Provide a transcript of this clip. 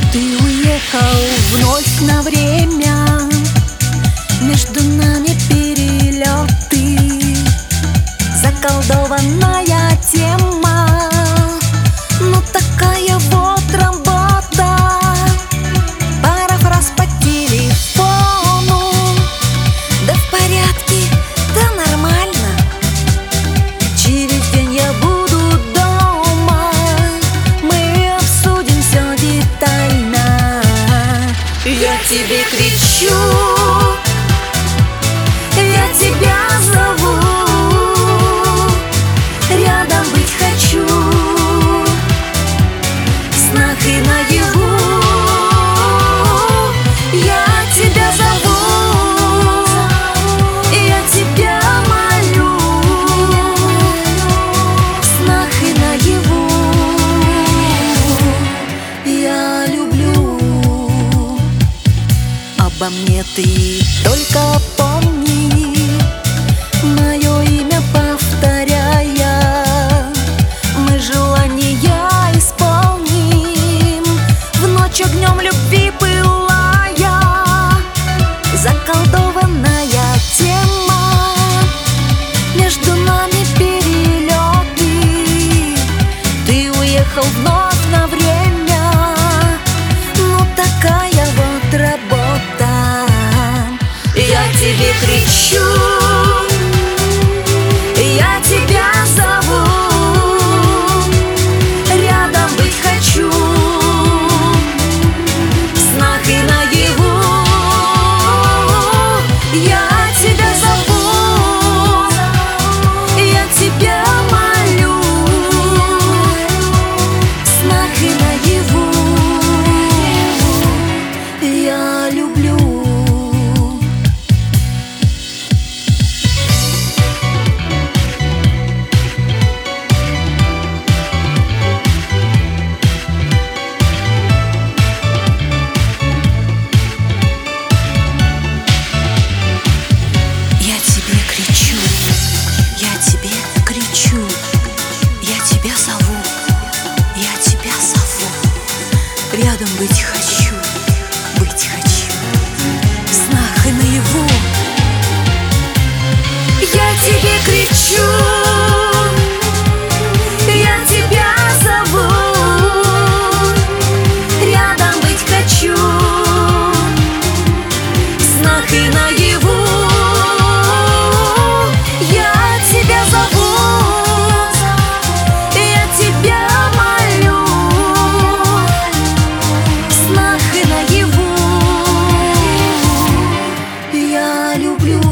Ты уехал вновь на время, между нами перелеты, заколдованная тема, но такая вот работа. Парафраз по телефону: да в порядке, да нормально, через день я буду дома, мы обсудим все детально. Я тебе кричу, я тебя зову, рядом быть хочу, в снах и наяву. Я тебя зову, я тебя молю, в снах и наяву. Я люблю. Обо мне ты только помни, мое имя повторяя, мы желания исполним, в ночь огнем любви пылая. Заколдованная тема, между нами перелеты, ты уехал вновь на время, ну такая вот работа. Я тебе кричу, я тебя зову, рядом быть хочу, в снах и наяву. Я тебя зову, я тебя молю, в снах и наяву. Я люблю. Рядом быть хочу, в снах и наяву. Я тебе кричу, я тебя зову, рядом быть хочу, в снах и наяву. Я тебя зову, я тебя молю, в снах и наяву. Я люблю.